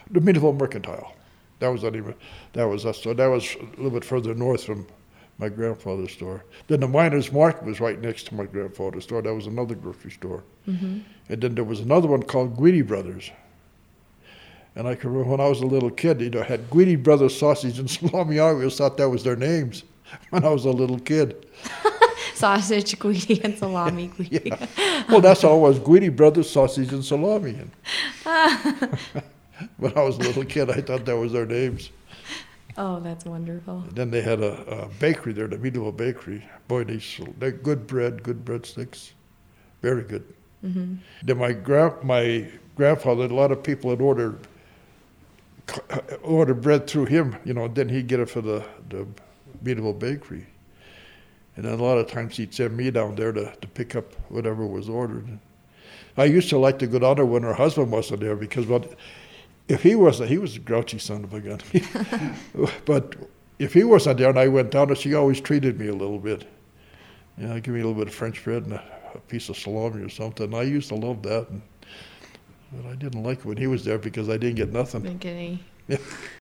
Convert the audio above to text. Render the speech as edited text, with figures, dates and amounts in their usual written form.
The Meadville Mercantile. That was us. So that was a little bit further north from my grandfather's store. Then the Miners Market was right next to my grandfather's store. That was another grocery store. Mm-hmm. And then there was another one called Guidi Brothers. And I can remember when I was a little kid, I had Guidi Brothers sausage and salami. I always thought that was their names when I was a little kid. Sausage, Guidi, and salami, Guidi. Yeah. Well, that's all it was, Guidi Brothers sausage and salami. When I was a little kid, I thought that was their names. Oh, that's wonderful. And then they had a bakery there, the Meadville Bakery. Boy, they're good bread, good breadsticks. Very good. Mm-hmm. Then my grandfather, a lot of people had ordered bread through him, then he'd get it for the Meadville Bakery. And then a lot of times he'd send me down there to pick up whatever was ordered. I used to like to go down there when her husband wasn't there because if he wasn't, he was a grouchy son of a gun. But if he wasn't there and I went down there, she always treated me a little bit. Give me a little bit of French bread and a piece of salami or something. I used to love that. But I didn't like it when he was there because I didn't get nothing. Didn't get any. Yeah.